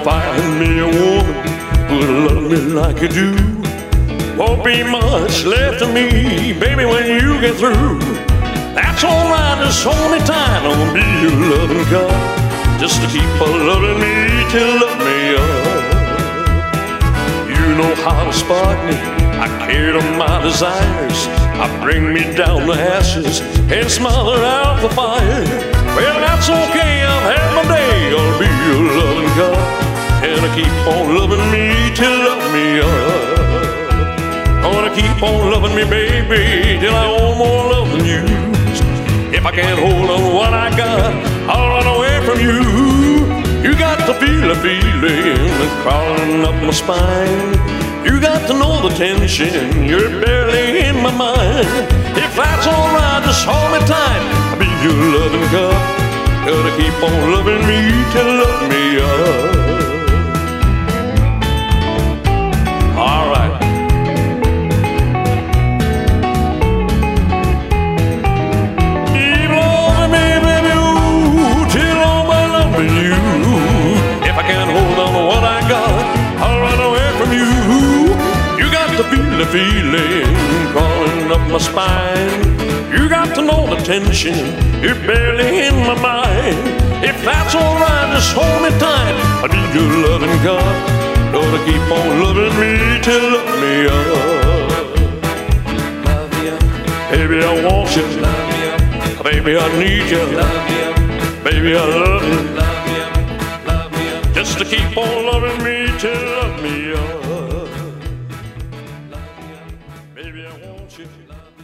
find me a woman who'll love me like you do. Won't be much left of me, baby, when you get through. That's alright, just hold me tight, I'll be your loving God, just to keep on loving me till love me up. You know how to spark me, I cater my desires, I bring me down to ashes and smother out the fire. Well, that's okay, I've had my day, I'll be your loving God, and I keep on loving me till love me up. I wanna keep on loving me, baby, till I want more love than you. If I can't hold on what I got, I'll run away from you. You got to feel the feeling crawling up my spine. You got to know the tension, you're barely in my mind. If that's alright, just hold me tight, I'll be your loving God. Gotta keep on loving me till love me up. Alright. Feel the feeling crawling up my spine. You got to know the tension, you're barely in my mind. If that's alright, just hold me tight, I need your loving God. Gotta keep on loving me till love me up. Love me up. Baby, I want you. Love me up. Baby, I need you. Love me up. Baby, I love you. Love me up. Love me up. Just to keep on loving me till love me up. Love me up. Baby, I want you.